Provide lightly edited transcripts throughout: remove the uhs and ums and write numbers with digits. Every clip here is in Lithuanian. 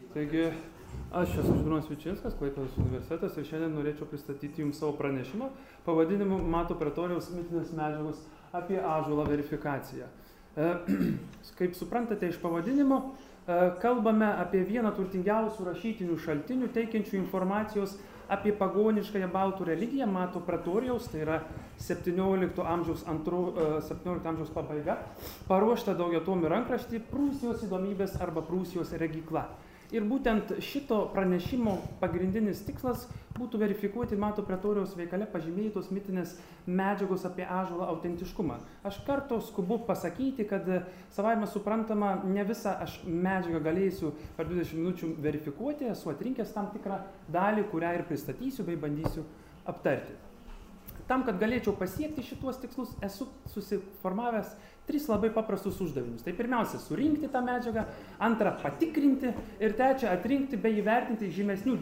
Taigi, aš esu Žydrūnas Vičinskas, Klaipėdos universitetas ir šiandien norėčiau pristatyti jums savo pranešimą pavadinimu Mato Pretorijaus mitinės medžiagos apie ąžuolą verifikaciją. Kaip suprantate iš pavadinimo, kalbame apie vieną turtingiausių rašytinių šaltinių teikiančių informacijos apie pagoniškąją baltų religiją Mato Pretorijaus, tai yra 17 amžiaus pabaiga, paruoštą daugiatomį rankraštį Prūsijos įdomybės arba Prūsijos regykla. Ir būtent šito pranešimo pagrindinis tikslas būtų verifikuoti Mato Pretorijaus veikale pažymėtos mitinės medžiagos apie ąžuolą autentiškumą. Aš kartu skubu pasakyti, kad savaime suprantama, ne visą aš medžiagą galėsiu per 20 minučių verifikuoti, esu atrinkęs tam tikrą dalį, kurią ir pristatysiu bei bandysiu aptarti. Tam, kad galėčiau pasiekti šituos tikslus, esu susiformavęs 3 labai paprastus uždavinius. Tai pirmiausia, surinkti tą medžiagą, antra, patikrinti ir trečia, atrinkti bei įvertinti žymesnių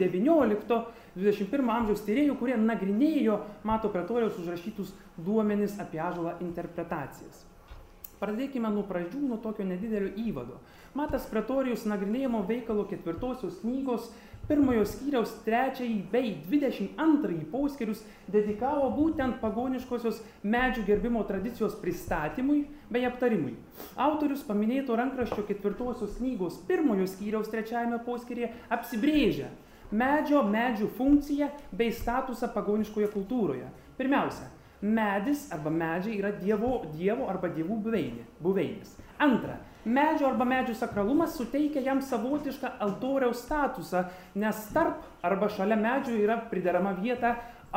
19-21 amžiaus tyrėjų, kurie nagrinėjo Mato Pretorijaus užrašytus duomenis apie ąžuolą interpretacijas. Pradėkime nuo pradžių, nuo tokio nedidelio įvado. Matas Pretorijus nagrinėjimo veikalo 4 knygos 1 skyriaus 3 bei 22 poskyrius dedikavo būtent pagoniškosios medžių gerbimo tradicijos pristatymui bei aptarimui. Autorius paminėto rankraščio 4 knygos 1 skyriaus 3 poskyryje apsibrėžia medžių funkciją bei statusą pagoniškoje kultūroje. Pirmiausia, medis arba medžiai yra dievo arba dievų buveinės. Antra, medžio arba medžių sakralumas suteikia jam savotišką altoriaus statusą, nes tarp arba šalia medžių yra priderama vieta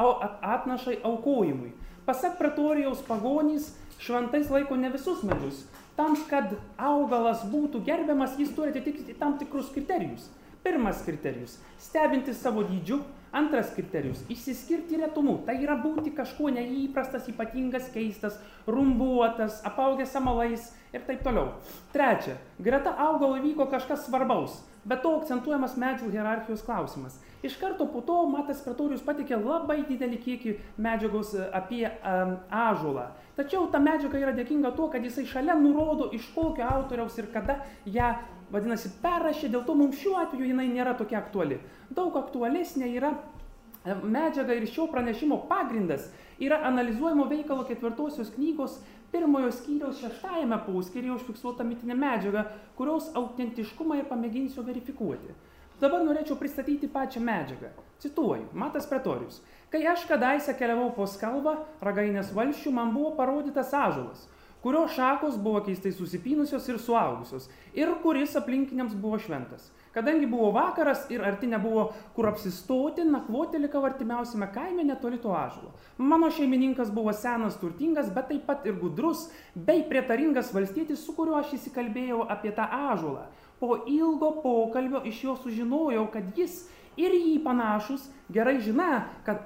atnašai aukojimui. Pasak Pretorijaus pagonys šventais laiko ne visus medžius. Tam, kad augalas būtų gerbiamas, jis turi atitikti tam tikrus kriterijus. Pirmas kriterijus – stebinti savo dydžiu. Antras kriterijus – išsiskirti retumu. Tai yra būti kažkuo neįprastas, ypatingas, keistas, rumbuotas, apaugęs samalais ir taip toliau. Trečia – greta augalo vyko kažkas svarbaus, bet to akcentuojamas medžių hierarchijos klausimas. Iš karto po to Matas Pretorijus pateikė labai didelį kiekį medžiagos apie ąžuolą. Tačiau ta medžiaga yra dėkinga tuo, kad jisai šalia nurodo iš kokio autoriaus ir kada ją, vadinasi, perrašė, dėl to mums šiuo atveju jinai nėra tokia aktuali. Daug aktualesnė yra medžiaga ir šio pranešimo pagrindas yra analizuojamo veikalo 4 knygos 1 skyriaus 6 poskyryje užfiksuota mitinė medžiaga, kurios autentiškumą ir pamėginsiu verifikuoti. Dabar norėčiau pristatyti pačią medžiagą. Cituoju, Matas Pretorijus. Kai aš kadaise keliavau po Skalvą, Ragainės valsčių, man buvo parodytas ąžuolas, kurio šakos buvo keistai susipynusios ir suaugusios, ir kuris aplinkiniams buvo šventas. Kadangi buvo vakaras ir arti nebuvo kur apsistoti, nakvoti likau artimiausiame kaime netoli to ąžuolo. Mano šeimininkas buvo senas, turtingas, bet taip pat ir gudrus, bei prietaringas valstietis, su kuriuo aš įsikalbėjau apie tą ąžuolą. Po ilgo pokalbio iš jo sužinojau, kad jis ir jį panašus gerai žina, kad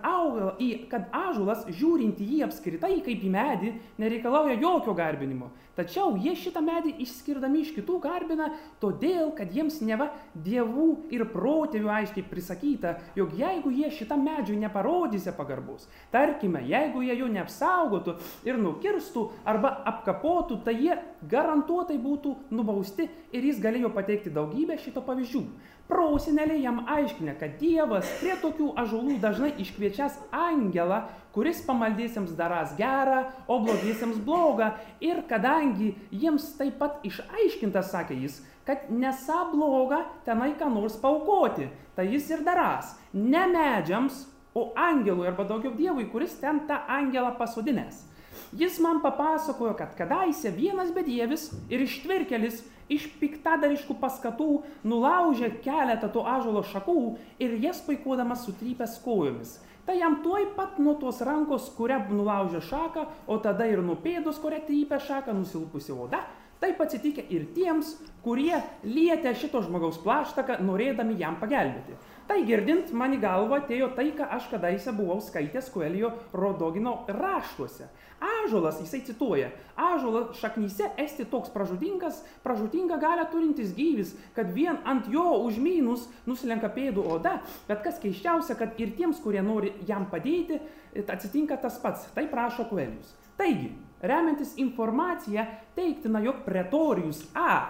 ąžuolas, žiūrint į jį apskritai kaip į medį, nereikalauja jokio garbinimo. Tačiau jie šitą medį išskirdami iš kitų garbina, todėl, kad jiems neva dievų ir protėvių aiškiai prisakyta, jog jeigu jie šitam medžiui neparodysė pagarbos, tarkime, jeigu jie jo neapsaugotų ir nukirstų arba apkapotų, tai jie garantuotai būtų nubausti ir jis galėjo pateikti daugybę šito pavyzdžių. Proseneliai jam aiškina, kad Dievas prie tokių ąžuolų dažnai iškviečias angelą, kuris pamaldiesiems darąs gerą, o blogiesiems blogą. Ir kadangi jiems taip pat išaiškintas, sakė jis, kad nesą bloga tenai ką nors paaukoti, tai jis ir darąs ne medžiams, o angelui arba daugiau Dievui, kuris ten tą angelą pasodinęs. Jis man papasakojo, kad kadaise vienas bedievis ir ištvirkelis iš piktadariškų paskatų nulaužė keletą to ąžuolo šakų ir jas paikuodamas sutrypęs kojomis. Tai jam tuoj pat nuo tos rankos, kurią nulaužė šaką, o tada ir nuo pėdos, kurią trypė šaką, nusilpusi oda. Taip atsitikė ir tiems, kurie lietė šito žmogaus plaštaką, norėdami jam pagelbėti. Tai girdint, man į galvą atėjo tai, ką aš kadaise buvau skaitęs Koelio Rodogino raštuose. Ąžuolas, jisai cituoja, ąžuolas šaknyse esti toks pražūtingą galią turintis gyvis, kad vien ant jo užmynus nuslenka pėdų oda, bet kas keisčiausia, kad ir tiems, kurie nori jam padėti, atsitinka tas pats. Tai prašo Koelijus. Taigi, remiantis informacija, teiktina, jog Pretorijus A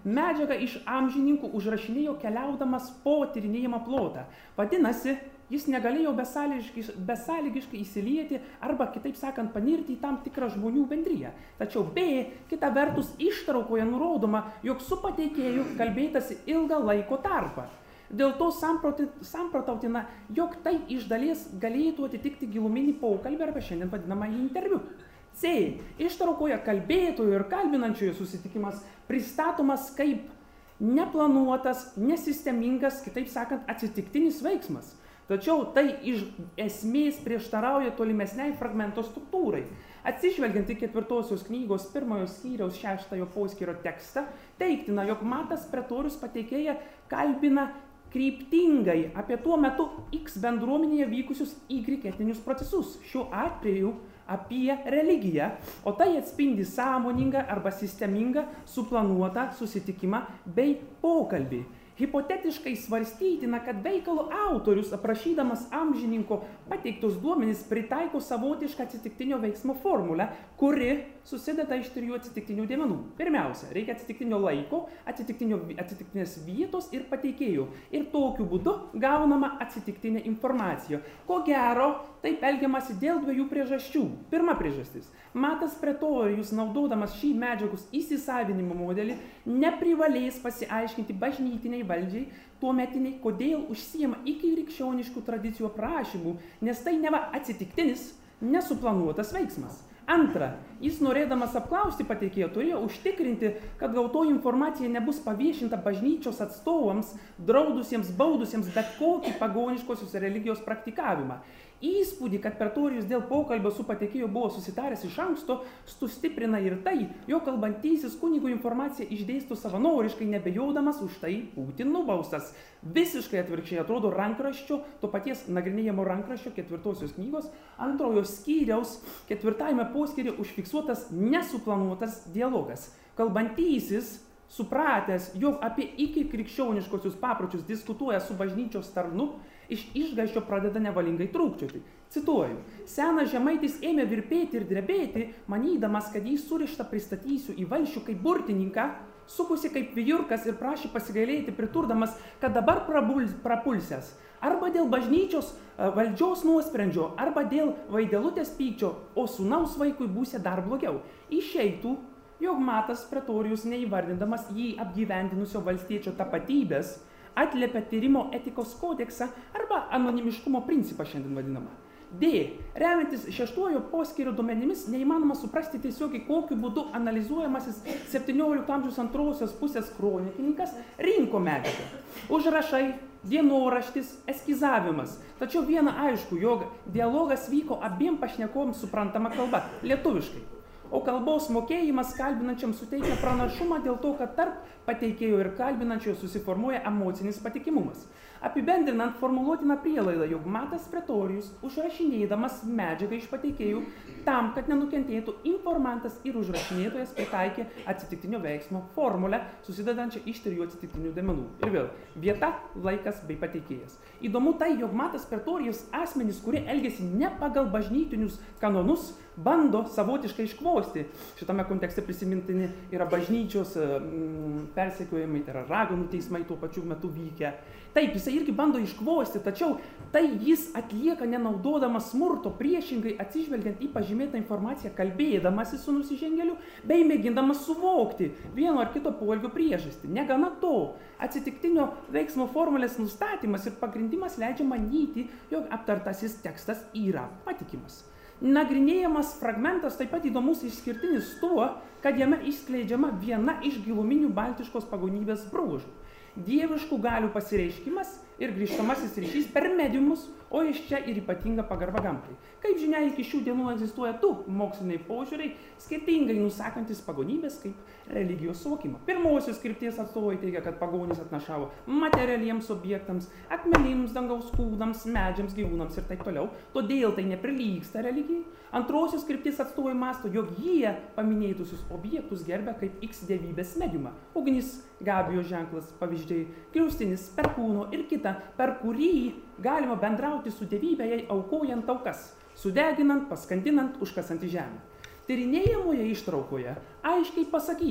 medžiagą iš amžininkų užrašinėjo keliaudamas po tyrinėjimą plotą. Vadinasi, jis negalėjo besąlygiškai įsilieti arba, kitaip sakant, panirti į tam tikrą žmonių bendriją. Tačiau B, kita vertus, ištraukoje nurodoma, jog su pateikėju kalbėtasi ilgą laiko tarpą. Dėl to samprotautina, jog tai iš dalies galėtų atitikti giluminį pokalbį arba šiandien vadinamą interviu. C. Ištraukoje kalbėtojo ir kalbinančiojo susitikimas pristatomas kaip neplanuotas, nesistemingas, kitaip sakant, atsitiktinis veiksmas. Tačiau tai iš esmės prieštarauja tolimesniai fragmento struktūrai. Atsižvelgiant į 4 knygos 1 skyriaus 6 poskyrio tekstą, teiktina, jog Matas Pretorius pateikėją kalbina kryptingai apie tuo metu X bendruomenėje vykusius Y etninius procesus, šiuo atveju apie religiją, o tai atspindi sąmoningą arba sistemingą suplanuotą susitikimą bei pokalbį. Hipotetiškai svarstytina, kad veikalo autorius, aprašydamas amžininko pateiktus duomenis, pritaiko savotišką atsitiktinio veiksmo formulę, kuri susideda iš 3 atsitiktinių dėmenų. Pirmiausia, reikia atsitiktinio laiko, atsitiktinės vietos ir pateikėjų. Ir tokiu būdu gaunama atsitiktinė informacija. Ko gero, taip elgiamasi dėl 2 priežasčių. Pirma priežastis. Matas Pretorius, naudodamas šį medžiagos įsisavinimo modelį, neprivalės pasiaiškinti bažnytiniai valdžiai tuometiniai, kodėl užsiima iki krikščioniškų tradicijų aprašymų, nes tai neva atsitiktinis, nesuplanuotas veiksmas. Antra, jis norėdamas apklausti pateikėją turėjo užtikrinti, kad gautoji informacija nebus paviešinta bažnyčios atstovams, draudusiems, baudusiems bet kokį pagoniškosios religijos praktikavimą. Įspūdį, kad Pretorius dėl pokalbio su pateikėju buvo susitaręs iš anksto, sustiprina ir tai, jo kalbantysis kunigų informaciją išdėsto savanoriškai, nebejodamas už tai būti nubaustas. Visiškai atvirkščiai atrodo rankraščio, to paties nagrinėjamo rankraščio 4 knygos 2 skyriaus 4 poskyryje užfiksuotas nesuplanuotas dialogas. Kalbantysis, supratęs, jog apie iki krikščioniškosius papročius diskutuoja su bažnyčios tarnu, iš išgąsčio pradeda nevalingai trūkčioti. Cituoju, senas žemaitis ėmė virpėti ir drebėti, manydamas, kad jį surištą pristatysiu į valsčių kaip burtininką, sukusi kaip vijurkas ir prašė pasigailėti, priturdamas, kad dabar prapulsęs. Arba dėl bažnyčios valdžios nuosprendžio, arba dėl vaidelutės pykčio, o sūnaus vaikui būsė dar blogiau. Išeitų, jog Matas Pretorius, neįvardindamas jį apgyvendinusio valstiečio tapatybės, atliepia tyrimo etikos kodeksą arba anonimiškumo principą šiandien vadinamą. D. Remiantis 6 poskyrio duomenimis, neįmanoma suprasti tiesiogiai, kokiu būdu analizuojamasis 17 amžiaus antrosios pusės kronikininkas rinko medžiagą. Užrašai, dienoraštis, eskizavimas. Tačiau viena aišku, jog dialogas vyko abiem pašnekovams suprantama kalba, lietuviškai. O kalbos mokėjimas kalbinančiam suteikia pranašumą dėl to, kad tarp pateikėjo ir kalbinančiojo susiformuoja emocinis patikimumas. Apibendrinant, formuluotina prielaida, jog Matas Pretorius, užrašinėdamas medžiagą iš pateikėjų, tam, kad nenukentėtų informantas ir užrašinėtojas, pritaikė atsitiktinio veiksmo formulę, susidedančią iš 3 atsitiktinių dėmenų. Ir vėl, vieta, laikas bei pateikėjas. Įdomu tai, jog Matas Pretorius asmenys, kurie elgėsi ne pagal bažnytinius kanonus, bando savotiškai iškvosti. Šitame kontekste prisimintini yra bažnyčios persekiojimai, tai yra raganų teismai tuo pačiu metu vykę. Taip, jisai irgi bando iškvosti, tačiau tai jis atlieka nenaudodamas smurto, priešingai atsižvelgiant į pažymėtą informaciją, kalbėdamasis su nusižengėliu, bei mėgindamas suvokti vieno ar kito poelgio priežastį. Negana to, atsitiktinio veiksmo formulės nustatymas ir pagrindimas leidžia manyti, jog aptartasis tekstas yra patikimas. Nagrinėjamas fragmentas taip pat įdomus išskirtinis tuo, kad jame išskleidžiama viena iš giluminių baltiškos pagonybės bruožų. Dieviškų galių pasireiškimas ir grįžtamasis ryšys per mediumus, o iš čia ir ypatinga pagarba gamtai. Kaip žinia, iki šių dienų egzistuoja 2 moksliniai požiūriai, skirtingai nusakantis pagonybės kaip religijos suvokimą. Pirmosios krypties atstovai teigia, kad pagonys atnašavo materialiems objektams, akmenims, dangaus kūnams, medžiams, gyvūnams ir taip toliau, todėl tai neprilygsta religijai. Antrosios krypties atstovai mąsto, jog jie paminėtusius objektus gerbia kaip X dievybės mediumą. Ugnis, Gabijos ženklas, pavyzdžiai, griaustinis, perkūno ir kita, per kurį galima bendrauti su dievybė, jai aukojant aukas, sudeginant, paskandinant, užkasant į žemę. Tyrinėjamoje ištraukoje aiškiai pasakyta,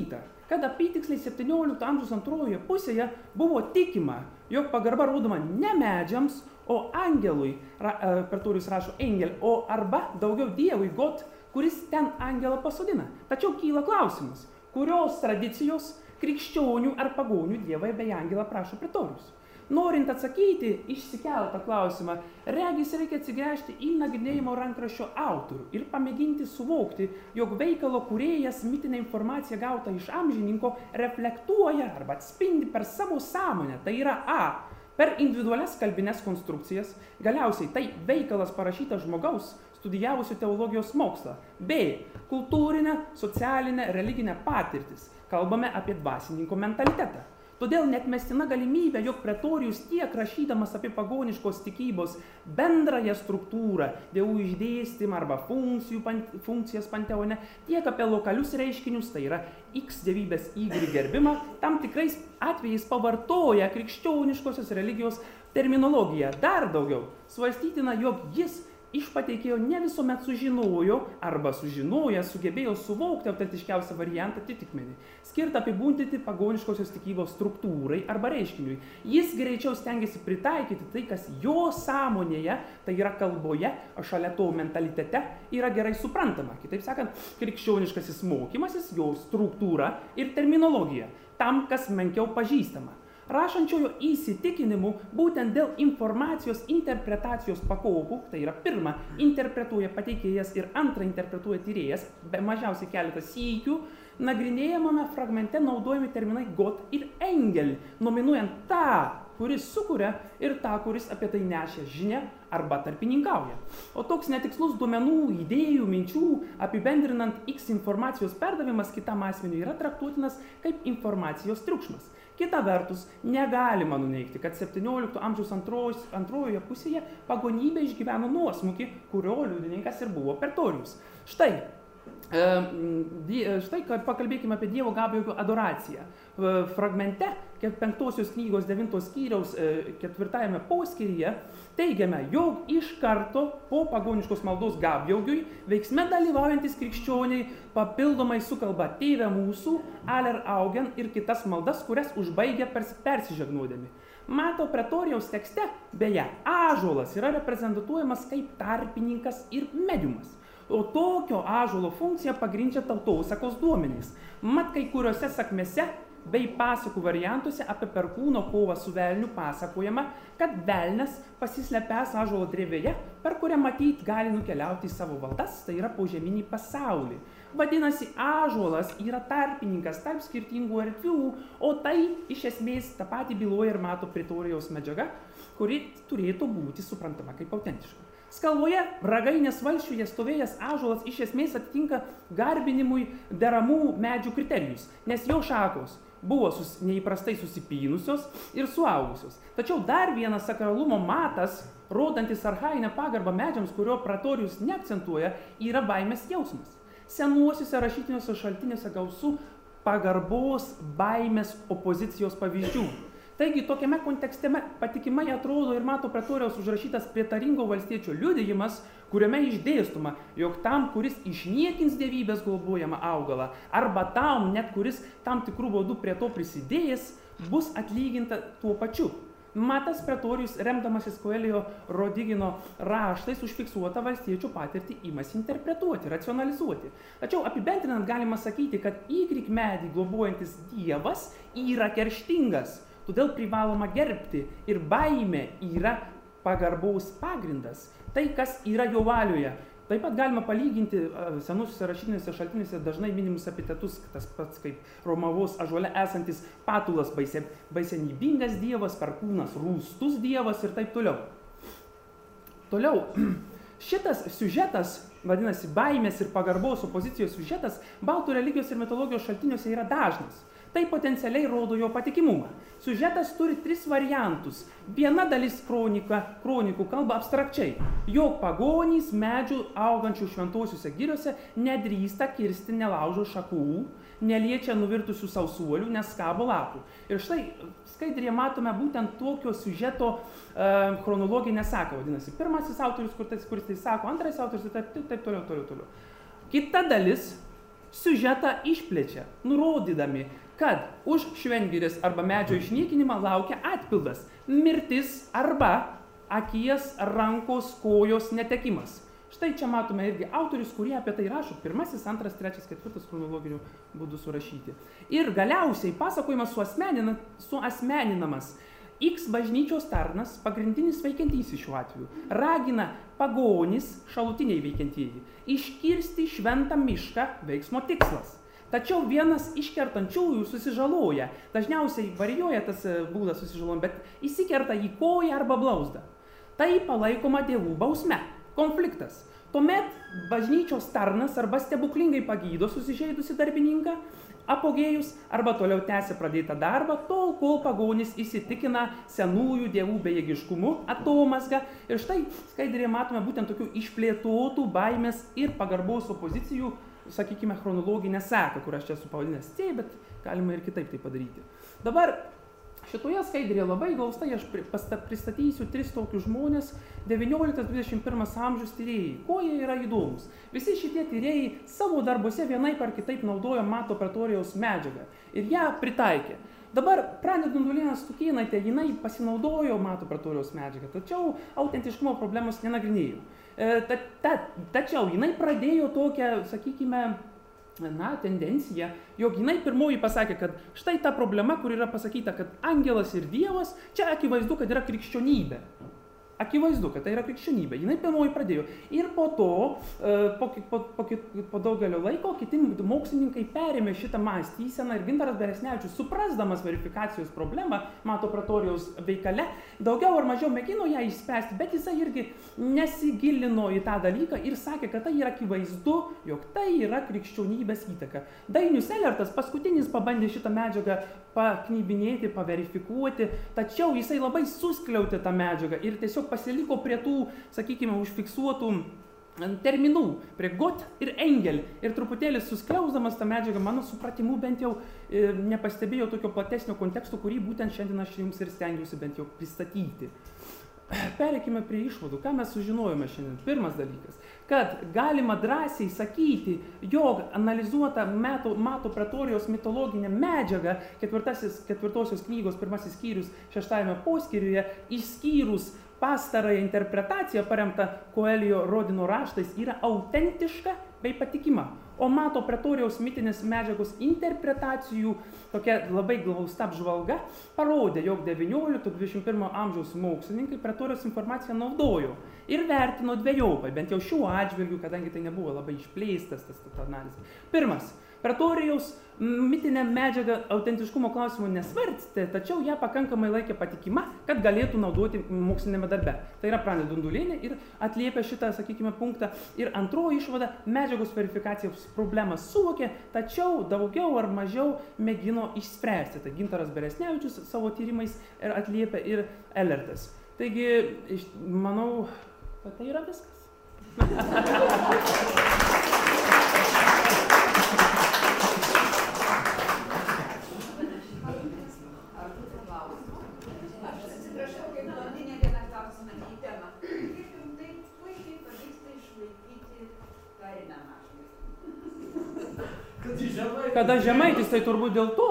kad apytiksliai 17 amžiaus antrojoje pusėje buvo tikima, jog pagarba rodoma ne medžiams, o angelui, Pretorius rašo angel, o arba daugiau dievui Gott, kuris ten angelą pasodina. Tačiau kyla klausimas, kurios tradicijos krikščionių ar pagonių dievai bei angelą prašo Pretorius. Norint atsakyti išsikeltą klausimą, regis reikia atsigręžti į nagrinėjimo rankraščio autorių ir pamėginti suvokti, jog veikalo kūrėjas mitinę informaciją gautą iš amžininko reflektuoja arba atspindi per savo sąmonę, tai yra A, per individualias kalbines konstrukcijas, galiausiai tai veikalas parašytas žmogaus, studijavusio teologijos mokslą, B, kultūrinę, socialinę, religinę patirtis, kalbame apie dvasininko mentalitetą. Todėl netmestina galimybė, jog Pretorius tiek rašydamas apie pagoniškos tikybos bendrąją struktūrą, dievų išdėstymą arba funkcijas panteone, tiek apie lokalius reiškinius, tai yra X dievybės Y gerbimą, tam tikrais atvejais pavartoja krikščioniškosios religijos terminologiją. Dar daugiau, svarstytina, jog jis iš pateikėjo ne visuomet sužinojo arba sužinojęs sugebėjo suvokti autentiškiausią variantą atitikmenį, skirtą apibūdinti pagoniškosios tikybos struktūrai arba reiškiniui. Jis greičiau stengiasi pritaikyti tai, kas jo sąmonėje, tai yra kalboje, o šalia to mentalitete yra gerai suprantama. Kitaip sakant, krikščioniškasis mokymasis, jo struktūra ir terminologija, tam, kas menkiau pažįstama. Rašančiojo įsitikinimu, būtent dėl informacijos interpretacijos pakopų, tai yra pirma, interpretuoja pateikėjas ir antra, interpretuoja tyrėjas, be mažiausiai keletą sykių, nagrinėjamame fragmente naudojami terminai Gott ir Engel, nominuojant tą, kuris sukuria ir tą, kuris apie tai nešia žinią arba tarpininkauja. O toks netikslus duomenų, idėjų, minčių, apibendrinant X informacijos perdavimas kitam asmeniui yra traktuotinas kaip informacijos triukšmas. Kita vertus, negalima nuneigti, kad 17 amžiaus antrojoje pusėje pagonybė išgyveno nuosmukį, kurio liudininkas ir buvo Pretorius. Štai pakalbėkime apie Dievo Gabrielio adoraciją. Fragmente 5 knygos 9 skyriaus 4 poskyryje teigiame, jog iš karto po pagoniškos maldos Gabrieliui veiksme dalyvaujantis krikščioniai papildomai sukalba Tėve mūsų, Aller Augen ir kitas maldas, kurias užbaigia persižegnodami. Mato Pretorijaus tekste, beje, ąžuolas yra reprezentuojamas kaip tarpininkas ir mediumas. O tokio ąžuolo funkciją pagrindžia tautosakos duomenys. Mat kai kuriuose sakmėse bei pasakų variantuose apie perkūno kovą su velniu pasakojama, kad velnias pasislepęs ąžuolo drevėje, per kurią matyt gali nukeliauti į savo valdas, tai yra požeminį pasaulį. Vadinasi, ąžuolas yra tarpininkas tarp skirtingų erdvių, o tai iš esmės tą patį byloja ir Mato Pretorijaus medžiaga, kuri turėtų būti suprantama kaip autentiška. Skalvoje Ragainės valsčiuje stovėjęs ąžuolas iš esmės atitinka garbinimui deramų medžių kriterijus, nes jo šakos buvo neįprastai susipynusios ir suaugusios. Tačiau dar vienas sakralumo matas, rodantis archainę pagarbą medžiams, kurio Pretorius neakcentuoja, yra baimės jausmas. Senuosiuose rašytiniuose šaltiniuose gausu pagarbos, baimės, opozicijos pavyzdžių. Taigi, tokiame kontekste patikimai atrodo ir Mato Pretorijaus užrašytas prietaringo valstiečio liudijimas, kuriame išdėstoma, jog tam, kuris išniekins dievybės globojamą augalą, arba tam, net kuris tam tikrų būdų prie to prisidėjęs, bus atlyginta tuo pačiu. Matas Pretorius, remdamasis Koelio Rodigino raštais, užfiksuotą valstiečių patirtį imasi interpretuoti, racionalizuoti. Tačiau apibendrinant galima sakyti, kad įkrik medį globojantis dievas yra kerštingas. Todėl privaloma gerbti ir baimė yra pagarbaus pagrindas, tai kas yra jo valioje. Taip pat galima palyginti senusiuose rašytiniuose šaltiniuose dažnai minimus epitetus, tas pats kaip Romavos ąžuole esantis patulas baisenybingas dievas, perkūnas rūstus dievas ir taip toliau. Toliau, šitas siužetas, vadinasi baimės ir pagarbos opozicijos siužetas, baltų religijos ir mitologijos šaltiniuose yra dažnas. Tai potencialiai rodo jo patikimumą. Siužetas turi 3 variantus. Viena dalis kronikų kalba abstrakčiai, jog pagonys medžių augančių šventosiuose giriuose nedrįsta kirsti nelaužo šakų, neliečia nuvirtusių sausuolių, neskabo lapų. Ir štai skaidrėje matome būtent tokio siužeto chronologinę seką, vadinasi. Pirmasis autorius, kuris tai sako, antras autorius ir taip toliau. Kita dalis siužetą išplečia, nurodydami, kad už šventgirės arba medžio išniekinimą laukia atpildas – mirtis arba akies, rankos, kojos netekimas. Štai čia matome irgi autorius, kurie apie tai rašo, 1, 2, 3, 4 chronologiniu būdu surašyti. Ir galiausiai pasakojimas suasmeninamas. X bažnyčios tarnas, pagrindinis veikiantysis šiuo atveju, ragina pagonis, šalutiniai veikiantieji, iškirsti šventą mišką, veiksmo tikslas. Tačiau vienas iš kertančiųjų susižaloja, dažniausiai varijuoja tas būdas susižalojimo, bet įsikerta į koją arba blauzdą. Tai palaikoma dievų bausme, konfliktas. Tuomet bažnyčios tarnas arba stebuklingai pagydo susižeidusi darbininką, apogėjus arba toliau tęsia pradėtą darbą, tol kol pagonis įsitikina senųjų dievų bejėgiškumu, atomazga. Ir štai skaidrėje matome būtent tokių išplėtotų baimės ir pagarbos opozicijų, sakykime, chronologinę seką, kur aš čia esu pavadinęs C, bet galima ir kitaip tai padaryti. Dabar šitoje skaidrėje labai glaustai aš pristatysiu 3 tokius žmonės, 19-21 amžiaus tyrėjai. Kuo jie yra įdomus? Visi šitie tyrėjai savo darbuose vienaip ar kitaip naudojo Mato Pretorijaus medžiagą ir ją pritaikė. Dabar Pranė Dundulienė Stukėnaitė, jinai pasinaudojo Mato Pretorijaus medžiagą, tačiau autentiškumo problemos nenagrinėjo. Tačiau jinai pradėjo tokią, sakykime, tendencija, jog jinai pirmoji pasakė, kad štai ta problema, kur yra pasakyta, kad angelas ir dievas, čia akivaizdu, kad yra krikščionybė. Akivaizdu, kad tai yra krikščionybė. Jinai pirmoji pradėjo. Ir po to, po daugelio laiko, kiti mokslininkai perėmė šitą mąstyseną ir Gintaras Beresnevičius, suprasdamas verifikacijos problemą Mato Pretorijaus veikale, daugiau ar mažiau mėgino ją išspręsti, bet jisai irgi nesigilino į tą dalyką ir sakė, kad tai yra akivaizdu, jog tai yra krikščionybės įtaka. Dainius Elertas paskutinis pabandė šitą medžiagą paknybinėti, paverifikuoti, tačiau jisai labai suskliautė tą medžiagą ir tiesiog pasiliko prie tų, sakykime, užfiksuotų terminų, prie Got ir Engel. Ir truputėlį suskliausdamas tą medžiagą, mano supratimu, bent jau nepastebėjo tokio platesnio konteksto, kurį būtent šiandien aš jums ir stengiuosi bent jau pristatyti. Pereikime prie išvadų. Ką mes sužinojome šiandien? Pirmas dalykas, kad galima drąsiai sakyti, jog analizuota Mato Pretorijaus mitologinė medžiaga, 4 knygos 1 skyrius 6 poskyriuje, išskyrus pastarąją interpretaciją paremtą Koelio Rodino raštais, yra autentiška bei patikima. O Mato Pretorijaus mitinės medžiagos interpretacijų tokia labai glausta apžvalga parodė, jog 19-21 amžiaus mokslininkai Pretorijaus informaciją naudojo ir vertino dvejopai, bent jau šiuo atžvilgiu, kadangi tai nebuvo labai išplėstas tas analizė. Pirmas, Pretorijaus mitinė medžiaga autentiškumo klausimų nesvarstė, tačiau ją pakankamai laikė patikima, kad galėtų naudoti mokslinėme darbe. Tai yra Pranė Dundulienė ir atliepia šitą, sakykime, punktą. Ir antroji išvada, medžiagos verifikacijos problemą suvokė, tačiau daugiau ar mažiau mėgino išspręsti. Tai Gintaras Beresnevičius savo tyrimais atliepia ir Elertas. Taigi, manau, kad tai yra viskas. Kada žemaitis, tai turbūt dėl to.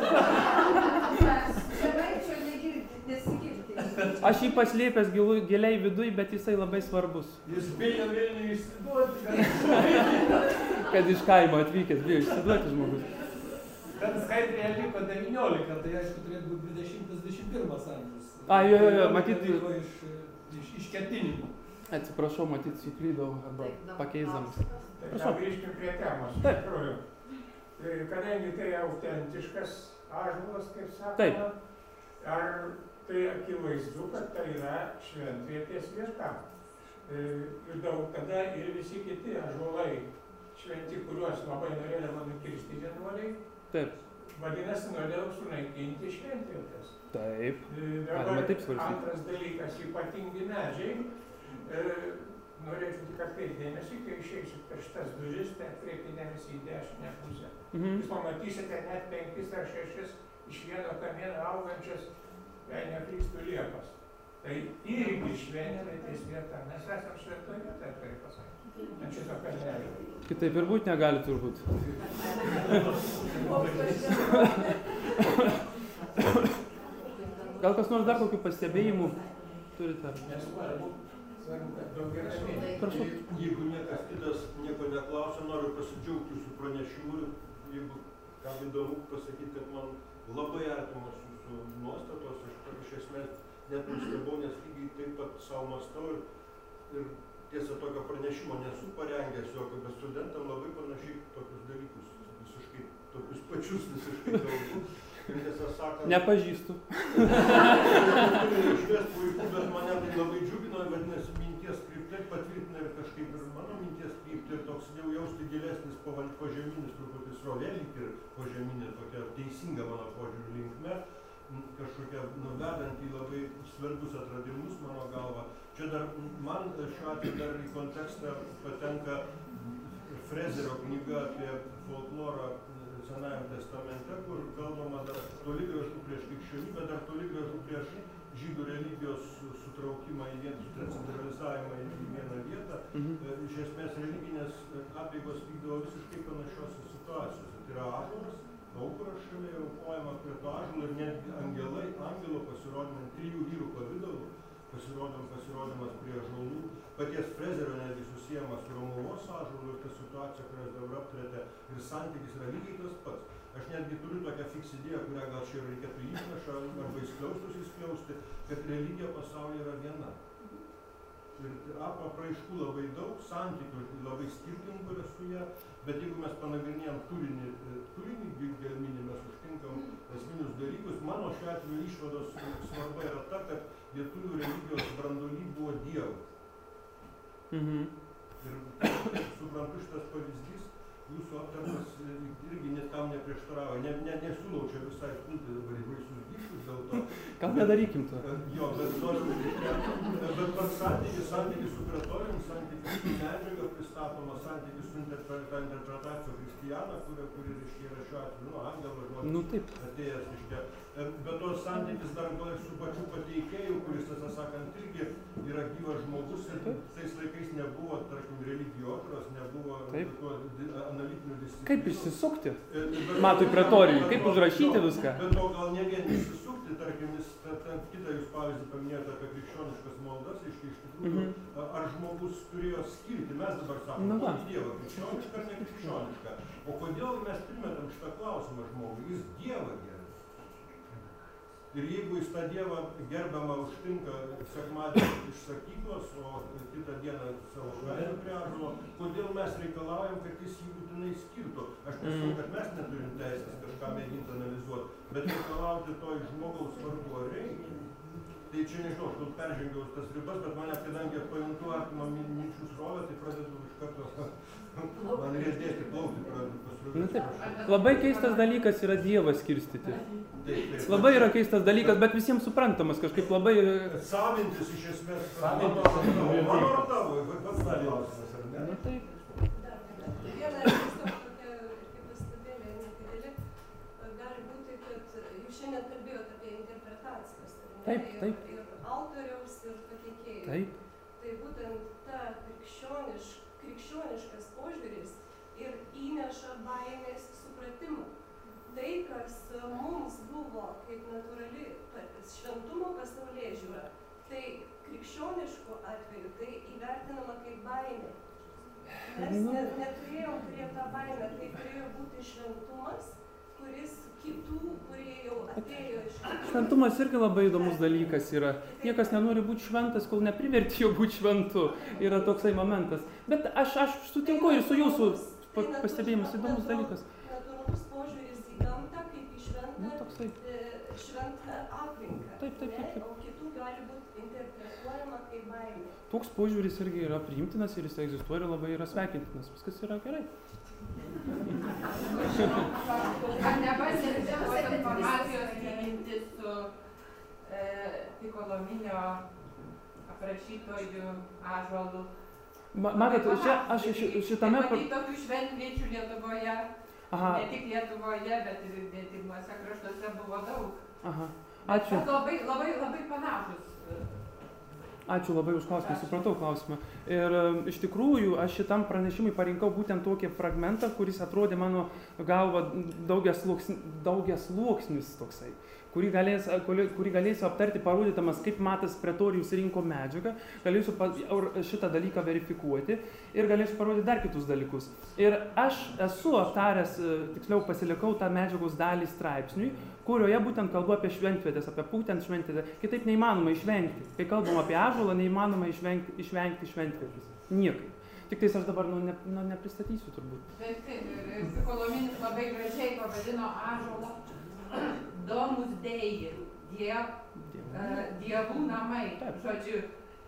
Žemaičio nesigirdi. Aš jį paslėpęs giliai viduj, bet jisai labai svarbus. Jis bijo Vilniui išsiduoti. Kad iš kaimo atvykęs, bijo išsiduoti žmogus. Bet skaidrėje liko 19, tai aišku turėtų būti 20-21 amžius. Jo, matyt. Iš ketinimų. Atsiprašau, matyt, suklydau arba pakeisdamas. Tai grįžkim prie temos. Taip. Kadangi tai autentiškas ąžuolas, kaip sakoma, Taip. Ar tai akivaizdu, kad tai yra šventvietės vieta. Ir daug tada ir visi kiti ąžuolai šventi, kuriuos labai norėdama nukirsti vienuoliai, Taip. vadinasi, norėjau sunaikinti šventvietės. Taip. Dabar taip svarstyti. antras dalykas, ypatingi medžiai. Norėčiau tik atkreipti dėmesį, kai išeisit per šitas duris, tai atkreipti dėmesį į dešinę pusę. Jūs pamatysite net 5 ar 6 iš vieno kamieno augančias, jei neklystų liepas. Tai irgi šventvietės vieta. Mes esam šventoje vietoje, kaip pasakyti. Ant šito kalnelio. Kitaip ir būt negali turbūt. Gal kas nors dar kokių pastebėjimų turite? Nesvarbu, kad daugiau ramiai. Prašau. Jeigu niekas kitas nieko neklausia, noriu pasidžiaugti jūsų pranešimu. Jeigu kam įdomu pasakyti, kad man labai artimos jūsų nuostatos, aš iš esmės net nustebau, nes lygiai taip pat savo mąstau ir tiesa tokio pranešimo nesu parengęs jokio, bet studentam labai panašiai tokius dalykus, visiškai tokius pačius visiškai galbūt. Ir tiesą sakant, Nepažįstu. Išvest vaikų, bet mane tai labai džiugino, vadinasi, minties kryptį patvirtina ir kažkaip ir mano minties kryptį ir toks jau jausti gilesnis požeminis truputį srovė, lyg ir požeminė tokia teisinga mano požiūrių linkme, kažkokia nuvedant į labai svarbius atradimus mano galva. Čia dar man šiuo atveju dar į kontekstą patenka Frezerio knyga apie folklorą Senajame testamente, kur kalbama dar toli gražu prieš krikščionybę, dar toli gražu prieš žydų religijos sutraukimą į vieną, centralizavimą į vieną vietą. Iš esmės religinės apeigos vykdavo visiškai panašiose situacijose. Tai yra ąžuolas, aukuras šalia aukojama prie to ąžuolo ir netgi angelo pasirodymai, 3 vyrų pavydalų, pasirodymas prie ąžuolų. Paties Frezerio netgi susijama su Romuvos ąžuolu ir ta situacija, kurias dabar aptarėte, ir santykis yra lygiai tas pats. Aš netgi turiu tokią fiks idėją, kurią gal čia reikėtų įnašą arba įskliausti, kad religija pasaulyje yra viena. Ir apraiškų labai daug, santykių labai skirtingų yra su ją, bet jeigu mes panagrinėjam turinį gelminį, mes užtinkam esminius dalykus. Mano šiuo atveju išvados svarba yra ta, kad lietuvių religijos branduoly buvo Dievas. Ir suprantu, šitas pavyzdys, jūsų aptartas irgi net tam neprieštaravo. Nesiūlau čia visai pulti dabar į baisius ginčus dėl to. Gal nedarykim to. Jo, bet noriu, bet pats santykis su pretorijum, santykis su medžiaga pristatoma, santykis su interpretacija Kristijana, kuri yra šiuo atveju, angelo žodis atėjęs iš čia. Bet tos santykis dar su pačiu pateikėju, kuris, tiesą sakant, irgi yra gyvas žmogus ir tais laikais nebuvo, tarkim, religijotyros, nebuvo analitinių disciplinų. Kaip išsisukti? Matui pretorijui, kaip užrašyti viską? Bet to gal ne vien išsisukti, tarkim, kitą jūs pavyzdį paminėjote apie krikščioniškas maldas, iš tikrųjų, ar žmogus turėjo skirti, mes dabar sakome, kokį Dievą, krikščionišką ar nekrikščionišką. O kodėl mes primetam šitą klausimą žmogui? Jis Dievą gerbė. Ir jeigu jis tą Dievą gerbiamą užtinka sekmadienį iš sakyklos, o kitą dieną savo švenčių prie ąžuolo, kodėl mes reikalaujam, kad jis jį būtinai skirtų? Aš nesakau, kad mes neturim teisės kažką mėginti analizuoti, bet reikalauti to iš žmogaus svarbu ar reikia. Tai čia nežinau, aš gal peržengiau tas ribas, bet mane, kadangi pajuntu artimą minčių srovę, tai pradedu iš karto man riedėti, plaukti, pradedu pasirūpinti. Labai keistas dalykas yra Dievą skirstyti. Labai yra keistas dalykas, bet visiems suprantamas kažkaip labai... Savintis iš esmės, mano ar tavo, pats savintis, ar ne? Taip. Viena tiesiog tokia, kaip pastebėlė, nedidelė, gali būti, kad jūs šiandien kalbėjote apie interpretacijas. Taip. Ir autoriaus, ir pateikėjų. Taip. Tai būtent ta krikščioniškas požiūris ir įneša baimės supratimą. Tai, kas mums buvo kaip natūrali šventumo pasaulėžiūra, tai krikščioniškų atveju tai įvertinama kaip baimė. Mes neturėjom turėti tą baimę, tai turėjo būti šventumas, kuris kitų, kurie jau atėjo iš kitų. Šventumas irgi labai įdomus dalykas yra. Niekas nenori būti šventas, kol nepriverti jo būti šventu. Yra toksai momentas. Bet aš sutinku ir su jūsų pastebėjimas, įdomus dalykas. Natūralus požiūris į gamtą kaip į šventą aplinką. Taip. O kitų gali būti interpretuojama kaip baimė. Toks požiūris irgi yra priimtinas ir jis egzistuoja ir labai yra sveikintinas. Viskas yra gerai. Ar nepasirinkti tos informacijos lyginti su Pikolominio aprašytojų ąžuolų? Matot, čia aš šitame... Matyt, tokių šventviečių Lietuvoje, ne tik Lietuvoje, bet ir netimuose kraštuose buvo daug. Ačiū. Bet labai panašus Ačiū labai už klausimą, supratau klausimą. Ir iš tikrųjų aš šitam pranešimui parinkau būtent tokį fragmentą, kuris atrodė mano galva daugiasluoksnis toksai, kurį galėsiu aptarti, parodydamas, kaip Matas Pretorijus rinko medžiagą, galėsiu šitą dalyką verifikuoti ir galėsiu parodyti dar kitus dalykus. Ir aš esu aptaręs, tiksliau pasilikau tą medžiagos dalį straipsniui, kurioje būtent kalbu apie šventvietės, apie būtent šventvietę. Kitaip neįmanoma išvengti. Kai kalbam apie ąžuolą, neįmanoma išvengti šventvietės. Niekaip. Tik tais aš dabar nepristatysiu turbūt. Taip, Kolominis labai gražiai pavadino ąžuolą Domus Dei, dievų namai. Žodžiu,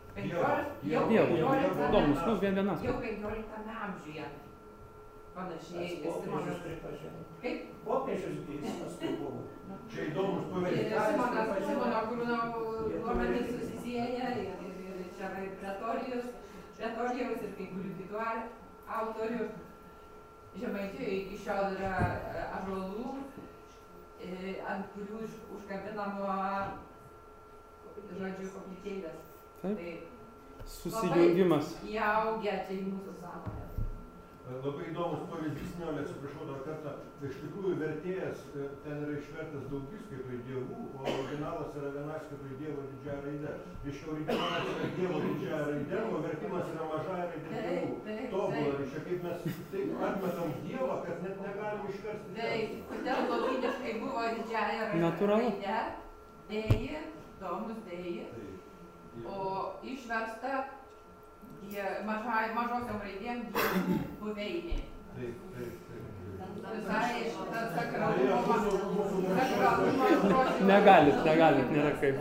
15 amžiuje panašiai Simonas. Kaip? Popiežius Gėjimas tai buvo. Čia įdomus pavyzdys. Simono Bruno duomenys susisieja ir čia Pretorijus ir kai kurių kitų autorių. Žemaitijoje iki šiol yra ąžuolų, ant kurių užkabinama, žodžiu, koplytėlės. Tai susijungimas. Įaugę čia į mūsų sąmonę. Labai įdomus pavyzdys, Nijolė, atsiprašau dar kartą. Iš tikrųjų, vertėjas ten yra išvertas daugiskaitoj dievų, o originalas yra vienaskaitoj Dievo didžiąja raide. Reiškia, originalas yra Dievo didžiąja raide, o vertimas yra mažąja raide dievų. Tobulą, reiškia, kaip mes taip atmetam Dievą, kad net negalim išversti. Taip, kodėl lotyniškai buvo didžiąja raide, Dei, Domus Dei, o išversta mažosiom raidėm dievų buveinė. Negalit, nėra kaip.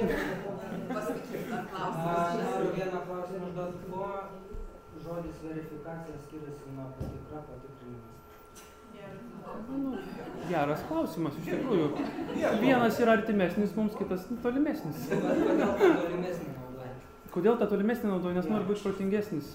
Noriu vieną klausimą užduoti, kuo žodis verifikacija skiriasi nuo patikra, patikrinimas? Geras klausimas, iš tikrųjų. Vienas yra artimesnis mums, kitas tolimesnis. Kodėl tą tolimesnį naudoju, nes noriu būti protingesnis.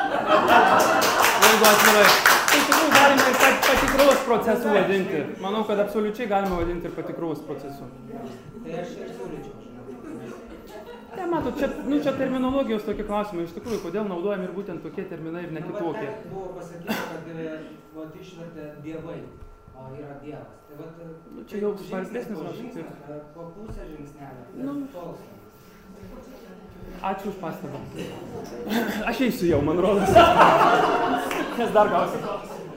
Jeigu atvirai. Tai iš tikrųjų galima ir patikros procesu vadinti. Manau, kad absoliučiai galima vadinti ir patikros procesu. Tai aš ir siūlyčiau. Tai matot, čia terminologijos tokie klausimai. Iš tikrųjų, kodėl naudojami ir būtent tokie terminai ir ne kitokie. Buvo pasakyta, kad išvertė dievai, o yra dievas. Čia jau svarbesnis rašyti. Po pusę žingsnelio. Ačiū už pastabą. Aš eisiu jau, man rodos. Nes dar gausiu klausimą.